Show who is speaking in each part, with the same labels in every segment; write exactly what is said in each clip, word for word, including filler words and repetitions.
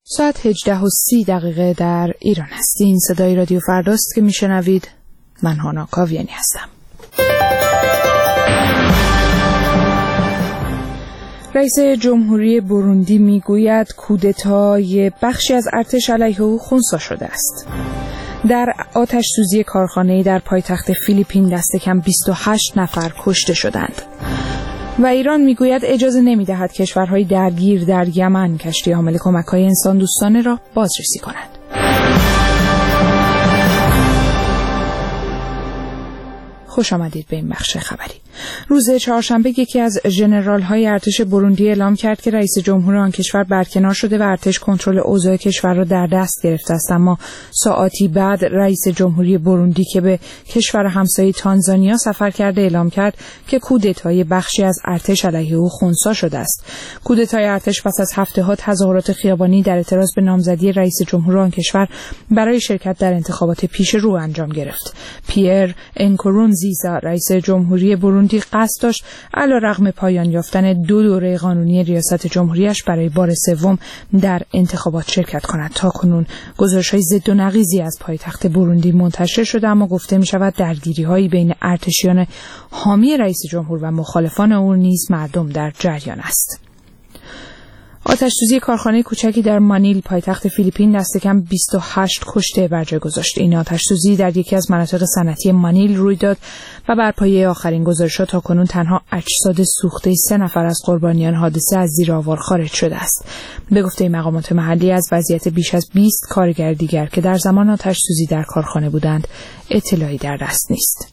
Speaker 1: ساعت هجده و سی دقیقه در ایران است. این صدای رادیو فرداست که میشنوید. من هانا کاویانی هستم. رئیس جمهوری بروندی میگوید کودتای بخشی از ارتش علیه او خنثی شده است. در آتش سوزی کارخانه‌ای در پایتخت فیلیپین دست کم بیست و هشت نفر کشته شدند. و ایران میگوید اجازه نمیدهد کشورهای درگیر در یمن کشتی حامل کمک‌های انسان دوستانه را بازرسی کنند. خوش آمدید به این بخش خبری. روز چهارشنبه یکی از ژنرال‌های ارتش بروندی اعلام کرد که رئیس جمهور آن کشور برکنار شده و ارتش کنترل اوضاع کشور را در دست گرفته است. اما ساعاتی بعد رئیس جمهوری بروندی که به کشور همسایه تانزانیا سفر کرده اعلام کرد که کودتای بخشی از ارتش علیه او خنثی شده است. کودتای ارتش پس از هفته‌ها تظاهرات خیابانی در اعتراض به نامزدی رئیس جمهور آن کشور برای شرکت در انتخابات پیش رو انجام گرفت. پیر انکورونزیزا رئیس جمهوری بروندی قصد داشت علیرغم پایان یافتن دو دوره قانونی ریاست جمهوریش برای بار سوم در انتخابات شرکت کند. تاکنون گزارش‌های ضد و نقیضی از پایتخت بروندی منتشر شده، اما گفته می‌شود درگیری‌هایی بین ارتشیان حامی رئیس جمهور و مخالفان او نیز مردم در جریان است. آتش سوزی کارخانه کوچکی در مانیل پایتخت فیلیپین دست کم بیست و هشت کشته بر جای گذاشت. این آتش سوزی در یکی از مناطق صنعتی مانیل روی داد و بر پایه آخرین گزارشات تاکنون تنها اجساد سوخته سه نفر از قربانیان حادثه از زیر آوار خارج شده است. به گفته مقامات محلی از وضعیت بیش از بیست کارگر دیگر که در زمان آتش سوزی در کارخانه بودند اطلاعی در دست نیست.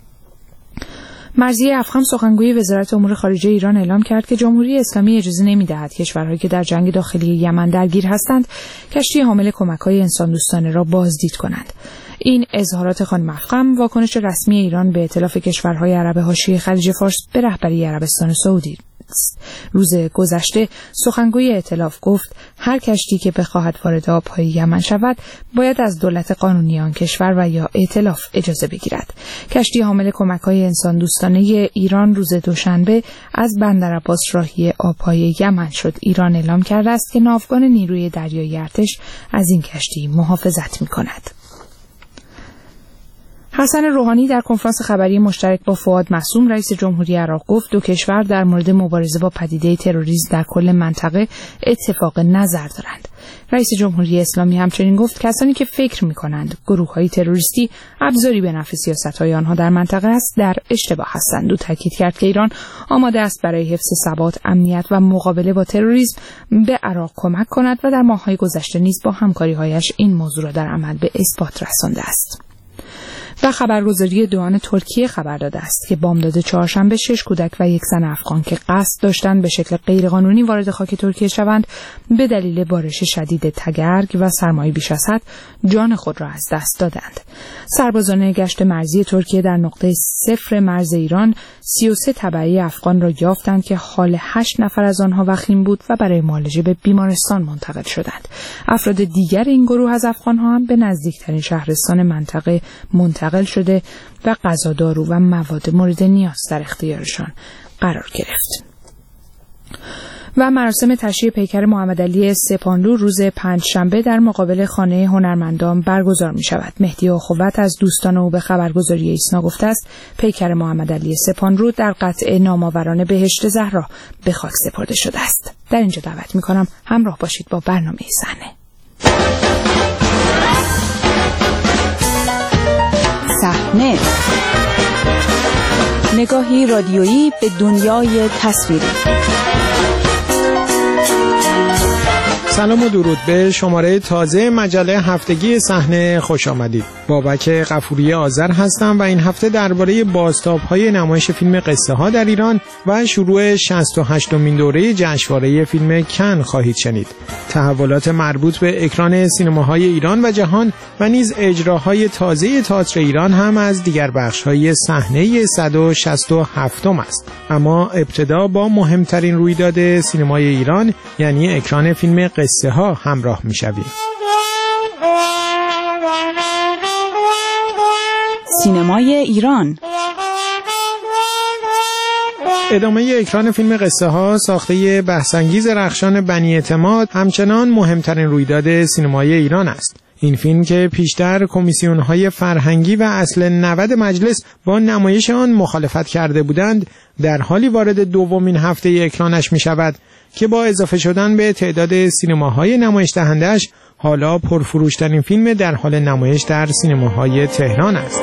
Speaker 1: مرضیه افخم سخنگوی وزارت امور خارجه ایران اعلام کرد که جمهوری اسلامی اجازه نمی‌دهد کشورهایی که در جنگ داخلی یمن درگیر هستند کشتی حامل کمک‌های انسان‌دوستانه را بازدید کنند. این اظهارات خانم افخم واکنش رسمی ایران به ائتلاف کشورهای عرب حاشیه خلیج فارس به رهبری عربستان سعودی است. روز گذشته سخنگوی ائتلاف گفت هر کشتی که بخواهد وارد آب‌های یمن شود باید از دولت قانونی آن کشور و یا ائتلاف اجازه بگیرد. کشتی حامل کمک‌های انسان دوستانه ایران روز دوشنبه از بندر عباس راهی آب‌های یمن شد. ایران اعلام کرده است که ناوگان نیروی دریایی ارتش از این کشتی محافظت می‌کند. حسن روحانی در کنفرانس خبری مشترک با فؤاد معصوم رئیس جمهوری عراق گفت دو کشور در مورد مبارزه با پدیده تروریسم در کل منطقه اتفاق نظر دارند. رئیس جمهوری اسلامی همچنین گفت کسانی که فکر می‌کنند گروه‌های تروریستی ابزاری به نفع سیاست‌های آنها در منطقه است در اشتباه هستند. او تاکید کرد که ایران آماده است برای حفظ ثبات، امنیت و مقابله با تروریسم به عراق کمک کند و در ماه‌های گذشته نیز با همکاری‌هایش این موضوع را در عمل به اثبات رسانده است. و خبرگزاری دوان ترکیه خبر داده است که بامداد چهارشنبه شش کودک و یک زن افغان که قصد داشتند به شکل غیرقانونی وارد خاک ترکیه شوند به دلیل بارش شدید تگرگ و سرمای بیش از حد جان خود را از دست دادند. سربازان گشت مرزی ترکیه در نقطه صفر مرز ایران سی و سه تبعی افغان را یافتند که حال هشت نفر از آنها وخیم بود و برای معالجه به بیمارستان منتقل شدند. افراد دیگر این گروه از افغان‌ها هم به نزدیکترین شهرستان منطقه منتقل شده و غذا، دارو و مواد مورد نیاز در اختیارشان قرار گرفت. و مراسم تشییع پیکر محمدعلی سپاهانلو روز پنجشنبه در مقابل خانه هنرمندان برگزار می شود. مهدی اخوت از دوستان او به خبرگزاری ایسنا گفته است پیکر محمدعلی سپاهانلو در قطعه نامآورانه بهشت زهرا به خاک سپرده شده است. در اینجا دعوت می کنم همراه باشید با برنامه صحنه.
Speaker 2: صحنه، نگاهی رادیویی به دنیای تصویری.
Speaker 3: سلام و درود به شماره تازه مجله هفتگی صحنه خوش آمدید. بابک غفوری آذر هستم و این هفته درباره بازتاب‌های نمایش فیلم قصه ها در ایران و شروع شصت و هشتمین دوره جشنواره فیلم کن خواهید شنید. تحولات مربوط به اکران سینماهای ایران و جهان و نیز اجراهای تازه تئاتر ایران هم از دیگر بخش‌های صحنه صد و شصت و هفت است. اما ابتدا با مهمترین رویداد سینمای ایران یعنی اکران فیلم قصه ها همراه می‌شویم.
Speaker 2: سینمای ایران
Speaker 3: ادامه اکران فیلم قصه ها ساخته بحث‌انگیز رخشان بنی اعتماد همچنان مهمترین رویداد سینمای ایران است. این فیلم که پیشتر کمیسیون‌های فرهنگی و اصل نود مجلس با نمایش آن مخالفت کرده بودند، در حالی وارد دومین هفته اکرانش می شود که با اضافه شدن به تعداد سینماهای نمایش دهندش حالا پرفروشترین فیلم در حال نمایش در سینماهای تهران است.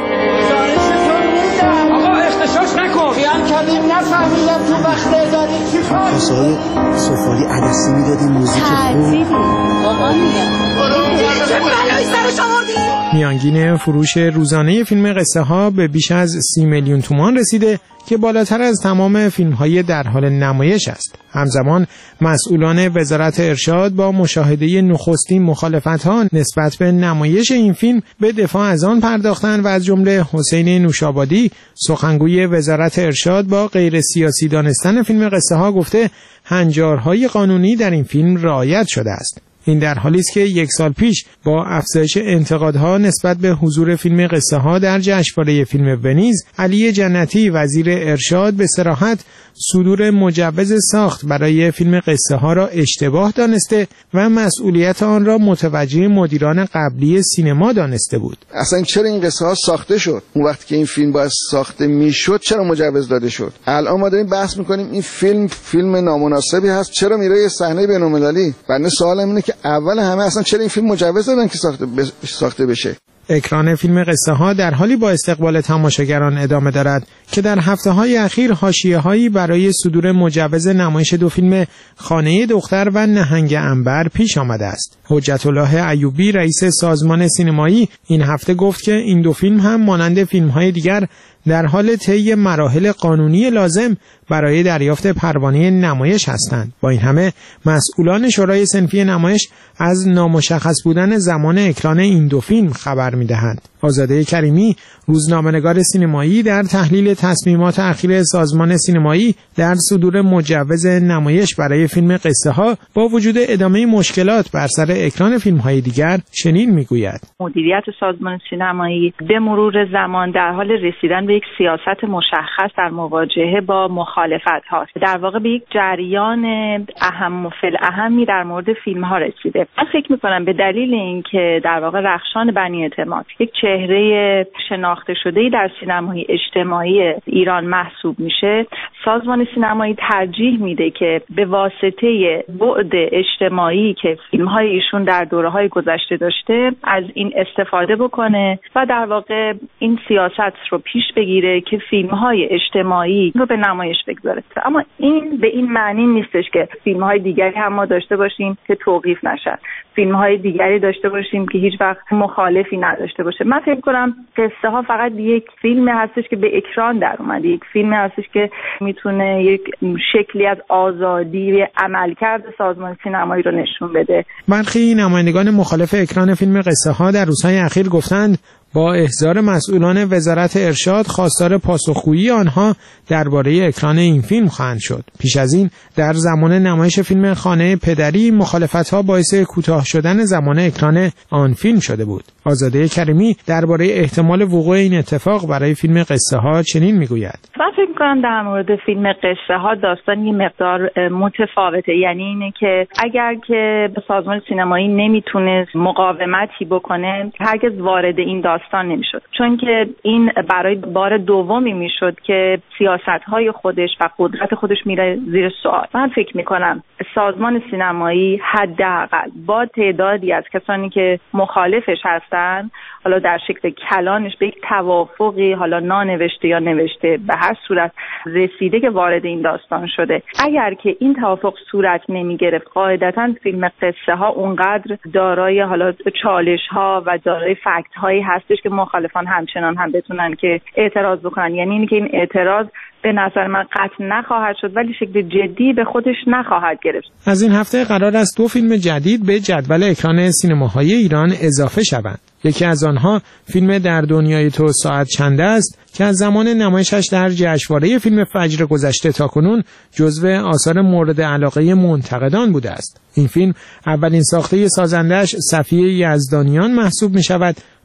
Speaker 4: آقا اختشاش نکن. بیان کردیم نفهمیدم تو وقت داری چی کار؟
Speaker 5: کاسه‌های سفالی عدسی میدادیم موزیک خوب.
Speaker 4: بابا میگم. چه بلایی سرش آوردی؟
Speaker 3: میانگین فروش روزانه فیلم قصه ها به بیش از سی میلیون تومان رسیده که بالاتر از تمام فیلم‌های در حال نمایش است. همزمان مسئولان وزارت ارشاد با مشاهده نخستین مخالفت‌ها نسبت به نمایش این فیلم به دفاع از آن پرداختند و از جمله حسین نوشابادی سخنگوی وزارت ارشاد با غیر سیاسی دانستن فیلم قصه ها گفته هنجارهای قانونی در این فیلم رعایت شده است. این در حالی است که یک سال پیش با افزایش انتقادها نسبت به حضور فیلم قصه ها در جشنواره فیلم ونیز، علی جنتی وزیر ارشاد به صراحت صدور مجوز ساخت برای فیلم قصه ها را اشتباه دانسته و مسئولیت آن را متوجه مدیران قبلی سینما دانسته بود.
Speaker 6: اصلا چرا این قصه ها ساخته شد؟ اون وقتی که این فیلم باید ساخته میشد چرا مجوز داده شد؟ الان ما داریم بحث میکنیم این فیلم فیلم نامناسبی هست، چرا میره یه صحنه بین‌المللی؟ بنده سوالم اینه که اول همه اصلا چرا این فیلم مجوز دادن که ساخته بش... ساخته بشه؟
Speaker 3: اکران فیلم قصه ها در حالی با استقبال تماشاگران ادامه دارد که در هفته های اخیر حاشیه هایی برای صدور مجوز نمایش دو فیلم خانه دختر و نهنگ عنبر پیش آمده است. حجت الله ایوبی رئیس سازمان سینمایی این هفته گفت که این دو فیلم هم مانند فیلم های دیگر در حال طی مراحل قانونی لازم برای دریافت پروانه نمایش هستند. با این همه مسئولان شورای صنفی نمایش از نامشخص بودن زمان اکران این دو فیلم خبر می‌دهند. آزاده کریمی روزنامه‌نگار سینمایی در تحلیل تصمیمات اخیر سازمان سینمایی در صدور مجوز نمایش برای فیلم قصه ها با وجود ادامه مشکلات بر سر اکران فیلم‌های دیگر چنین می‌گوید:
Speaker 7: مدیریت سازمان سینمایی به مرور زمان در حال رسیدن به یک سیاست مشخص در مواجهه با مخالفت هاست. در واقع به یک جریان اهم و فالاهمی در مورد فیلم ها رسیده. من فکر می‌کنم به دلیل اینکه در واقع رخشان بنی اعتماد یک چهره شناخته شده‌ای در سینمای اجتماعی ایران محسوب میشه، سازمان سینمایی ترجیح میده که به واسطه بعد اجتماعی که فیلم‌های ایشون در دوره‌های گذشته داشته از این استفاده بکنه و در واقع این سیاست رو پیش بگیره که فیلم‌های اجتماعی رو به نمایش بگذاره. اما این به این معنی نیستش که فیلم‌های دیگری هم ما داشته باشیم که توقیف نشن، فیلم‌های دیگری داشته باشیم که هیچ وقت مخالفی نداشته باشه. من فکر کنم قصه ها فقط یک فیلم هستش که به اکران در اومده، یک فیلم هستش که میتونه یک شکلی از آزادی عملکرد سازمان سینمایی رو نشون بده.
Speaker 3: برخی نمایندگان مخالف اکران فیلم قصه ها در روزهای اخیر گفتند با احضار مسئولان وزارت ارشاد خواستار پاسخگویی آنها درباره اکران این فیلم خواهند شد. پیش از این در زمان نمایش فیلم خانه پدری مخالفت‌ها باعث کوتاه شدن زمان اکران آن فیلم شده بود. آزاده کریمی درباره احتمال وقوع این اتفاق برای فیلم قصه ها چنین میگوید:
Speaker 7: من فکر می‌کنم در مورد فیلم قصه ها داستان یه مقدار متفاوته، یعنی اینه که اگر که سازمان سینمایی نمیتونست مقاومتی بکنه هرگز وارد این داستان نمیشد، چون که این برای بار دومی میشد که سیاست‌های خودش و قدرت خودش میره زیر سوال. من فکر میکنم سازمان سینمایی حداقل با تعدادی از کسانی که مخالفش هستن، حالا در شکل کلانش به یک توافقی، حالا نانوشته یا نوشته، به هر صورت رسیده که وارد این داستان شده. اگر که این توافق صورت نمی گرفت، قاعدتاً فیلم قصه ها اونقدر دارای حالا چالش ها و دارای فکت هایی هستش که مخالفان همچنان هم بتونن که اعتراض بکنن. یعنی اینی که این اعتراض به نظر من قطع نخواهد شد ولی شکل جدی به خودش نخواهد گرفت.
Speaker 3: از این هفته قرار است دو فیلم جدید به جدول اکران سینماهای ایران اضافه شوند. یکی از آنها فیلم در دنیای تو ساعت چند است که از زمان نمایشش در جشنواره فیلم فجر گذشته تاکنون جزو آثار مورد علاقه منتقدان بوده است. این فیلم اولین ساخته سازندش صفیه یزدانیان محسوب می شود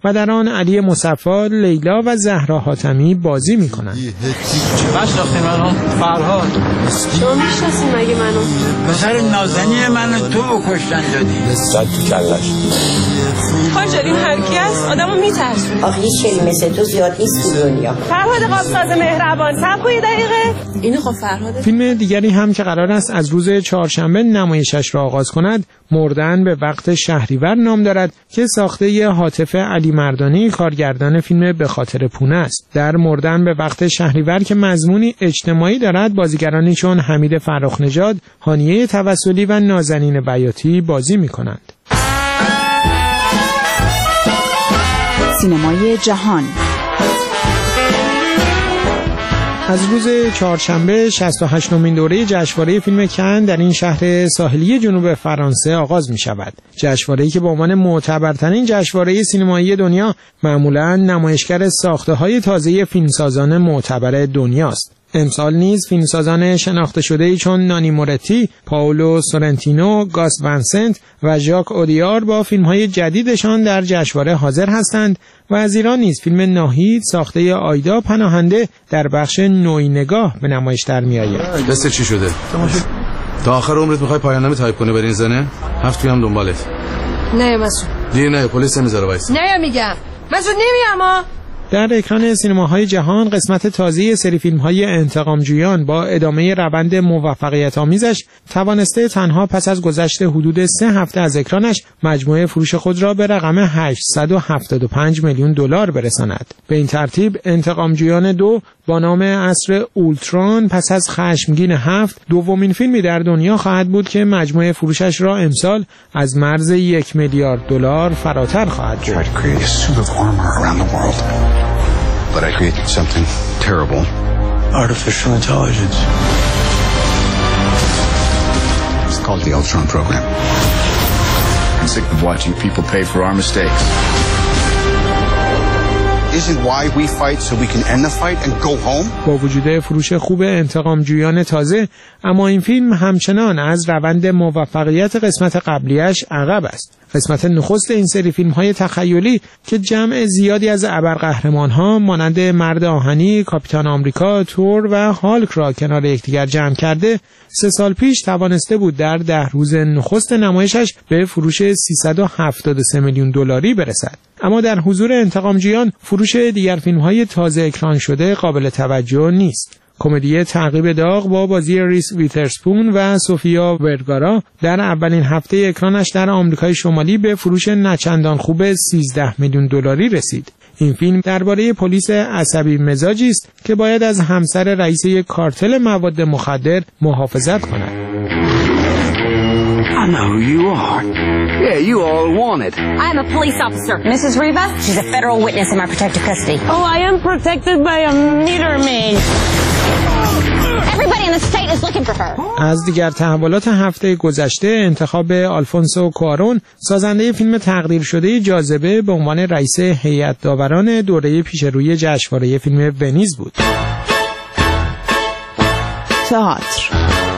Speaker 3: و در آن علی مصفا، لیلا و زهرا حاتمی بازی می‌کنند.
Speaker 4: بشناختی منو؟ فرهاد.
Speaker 8: شما میشناسین مگه منو؟
Speaker 4: پسر نازنین منو تو بکشتن دادی.
Speaker 9: صد تو کلش.
Speaker 8: حاج این هر کی است آدمو میترسونه.
Speaker 10: آخه هیچ کسی مثل تو زیاد نیست تو دنیا.
Speaker 8: فرهاد قابساز مهربان، صبر کن یه دقیقه. اینو خب فرهاد.
Speaker 3: فیلم دیگری هم که قرار است از روز چهارشنبه نمایشش را آغاز کند، مردن به وقت شهریور نام دارد که ساخته ی حاطف علی مردانی، کارگردان فیلم به خاطر پونه است. در مردن به وقت شهریور که مضمونی اجتماعی دارد، بازیگرانی چون حمید فرخ‌نژاد، هانیه توسلی و نازنین بیاتی بازی می‌کنند.
Speaker 2: سینمای جهان.
Speaker 3: از روز چهارشنبه شصت و هشتمین دوره جشنواره فیلم کن در این شهر ساحلی جنوب فرانسه آغاز می شود. جشنواره‌ای که به عنوان معتبرترین جشنواره سینمایی دنیا معمولاً نمایشگر ساخته‌های تازه فیلمسازان معتبر دنیاست. امسال نیز فیلمسازان شناخته شده‌ای چون نانی مورتی، پائولو سورنتینو، گاس ونسنت و ژاک اودیار با فیلم‌های جدیدشان در جشنواره حاضر هستند و از ایران نیز فیلم ناهید ساخته آیدا پناهنده در بخش نوعی نگاه به نمایش در می‌آید.
Speaker 11: دست چی شده؟ تا آخر عمرت می‌خوای پایان نامه تایپ کنی برین زنه؟ هفت میام دنبالت.
Speaker 8: نه مسعود.
Speaker 11: دیگه نه پلیس نمیذاره وایس.
Speaker 8: نه میگم. مسعود نمیام ها.
Speaker 3: در اکران سینماهای جهان قسمت تازه سری فیلم‌های انتقامجویان با ادامه روند موفقیت آمیزش توانسته تنها پس از گذشت حدود سه هفته از اکرانش مجموعه فروش خود را به رقم هشتصد و هفتاد و پنج میلیون دلار برساند. به این ترتیب انتقامجویان دو با نام عصر اولتران پس از خشمگین هفت دومین فیلمی در دنیا خواهد بود که مجموعه فروشش را امسال از مرز یک میلیارد دلار فراتر خواهد برد.
Speaker 12: But I created something terrible.
Speaker 9: Artificial intelligence.
Speaker 12: It's called the Ultron program. I'm sick of watching people pay for our mistakes. Isn't why we fight so we can end the fight and go home?
Speaker 3: با وجود فروش خوب انتقامجویان تازه، اما این فیلم همچنان از روند موفقیت قسمت قبلیش عقب است. قسمت نخست این سری فیلم‌های تخیلی که جمع زیادی از ابرقهرمان‌ها مانند مرد آهنی، کاپیتان آمریکا، تور و هالک را کنار یکدیگر جمع کرده، سه سال پیش توانسته بود در ده روز نخست نمایشش به فروش سیصد و هفتاد و سه میلیون دلاری برسد. اما در حضور انتقامجویان فروش دیگر فیلم‌های تازه اکران شده قابل توجه نیست. کمدی تعقیب داغ با بازی ریس ویترسپون و سوفیا ورگارا در اولین هفته اکرانش در آمریکای شمالی به فروش نچندان خوب سیزده میلیون دلاری رسید. این فیلم درباره پلیس عصبی مزاجی است که باید از همسر رئیس یک کارتل مواد مخدر محافظت کند.
Speaker 13: I know who you are. Yeah, you all wanted.
Speaker 14: I'm a police officer. Missus Reva, she's a federal witness in my protective custody.
Speaker 8: Oh, I am protected by a meter maid.
Speaker 14: Everybody in the state is looking for her.
Speaker 3: از دیگر تحولات هفته گذشته انتخاب آلفونسو کوارون سازنده فیلم تقدیر شده جاذبه به عنوان رئیس هیئت داوران دوره پیشروی جشنواره فیلم ونیز بود.
Speaker 2: تئاتر.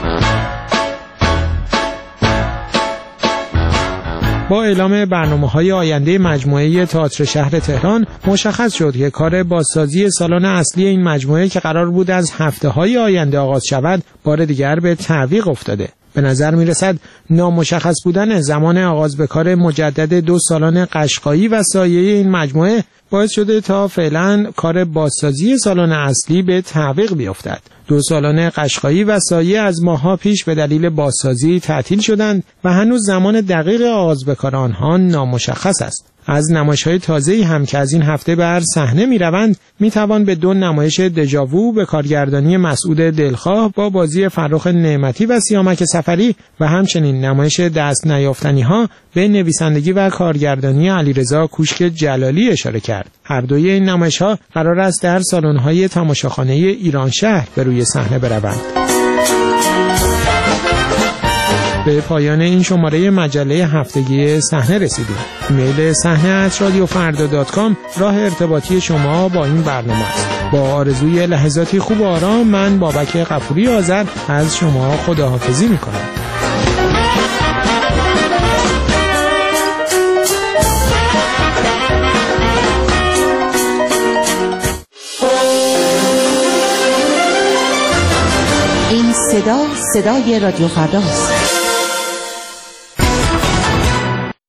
Speaker 3: با اعلام برنامه‌های آینده مجموعه تئاتر شهر تهران مشخص شد که کار بازسازی سالن اصلی این مجموعه که قرار بود از هفته‌های آینده آغاز شود بار دیگر به تعویق افتاده. به نظر می‌رسد نامشخص بودن زمان آغاز به کار مجدد دو سالن قشقایی و سایه این مجموعه باعث شده تا فعلا کار بازسازی سالن اصلی به تعویق بیفتد. دو سالن قشقایی و سایه از ماه‌ها پیش به دلیل بازسازی تعطیل شدند و هنوز زمان دقیق آغاز به کار آنها نامشخص است. از نمایش‌های تازه‌ای هم که از این هفته بر صحنه می‌روند می‌توان به دو نمایش دژاوو به کارگردانی مسعود دلخواه با بازی فرخ نعمتی و سیامک سفری و همچنین نمایش دست نیافتنی‌ها به نویسندگی و کارگردانی علیرضا کوشک جلالی اشاره کرد. هر دوی این نمایش‌ها قرار است در سالن‌های تماشاخانه ایران شهر به روی صحنه بروند. به پایان این شماره مجله هفتگی صحنه رسیدیم. ایمیل صحنه ات رادیو فردا دات کام راه ارتباطی شما با این برنامه است. با آرزوی لحظاتی خوب و آرام من بابک غفوری آذر از شما خداحافظی می‌کنم.
Speaker 2: صدای رادیو فرداست.